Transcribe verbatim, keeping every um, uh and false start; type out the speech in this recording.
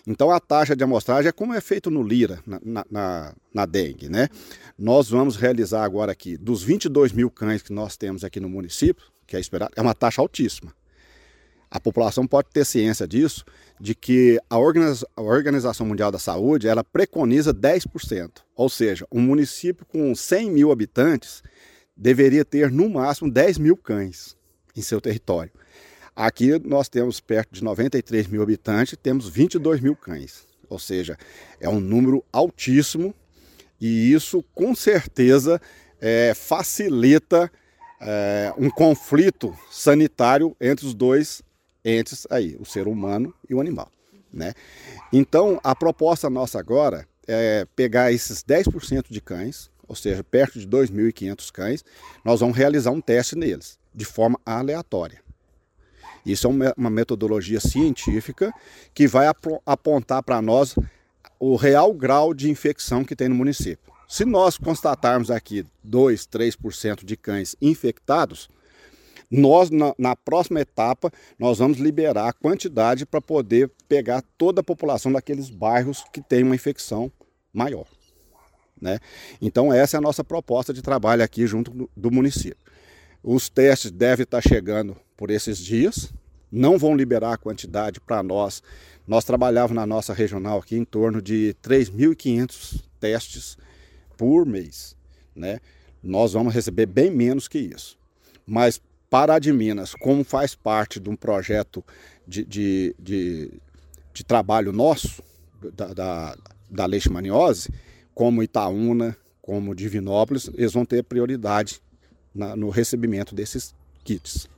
Então a taxa de amostragem é como é feito no Lira, na, na, na dengue, né? Nós vamos realizar agora aqui, dos vinte e dois mil cães que nós temos aqui no município, que é esperado, é uma taxa altíssima. A população pode ter ciência disso, de que a, Organiza a Organização Mundial da Saúde, ela preconiza dez por cento. Ou seja, um município com cem mil habitantes deveria ter no máximo dez mil cães em seu território. Aqui nós temos perto de noventa e três mil habitantes, temos vinte e dois mil cães. Ou seja, é um número altíssimo e isso com certeza é, facilita é, um conflito sanitário entre os dois entes aí, o ser humano e o animal, né? Então a proposta nossa agora é pegar esses dez por cento de cães, ou seja, perto de dois mil e quinhentos cães, nós vamos realizar um teste neles, de forma aleatória. Isso é uma metodologia científica que vai apontar para nós o real grau de infecção que tem no município. Se nós constatarmos aqui dois, três por cento de cães infectados, nós, na, na próxima etapa, nós vamos liberar a quantidade para poder pegar toda a população daqueles bairros que tem uma infecção maior, né? Então essa é a nossa proposta de trabalho aqui junto do, do município. Os testes devem estar chegando por esses dias, não vão liberar a quantidade para nós. Nós trabalhávamos na nossa regional aqui em torno de três mil e quinhentos testes por mês, né? Nós vamos receber bem menos que isso. Mas para a de Minas, como faz parte de um projeto de, de, de, de trabalho nosso, da, da, da leishmaniose, como Itaúna, como Divinópolis, eles vão ter prioridade na, no recebimento desses kits.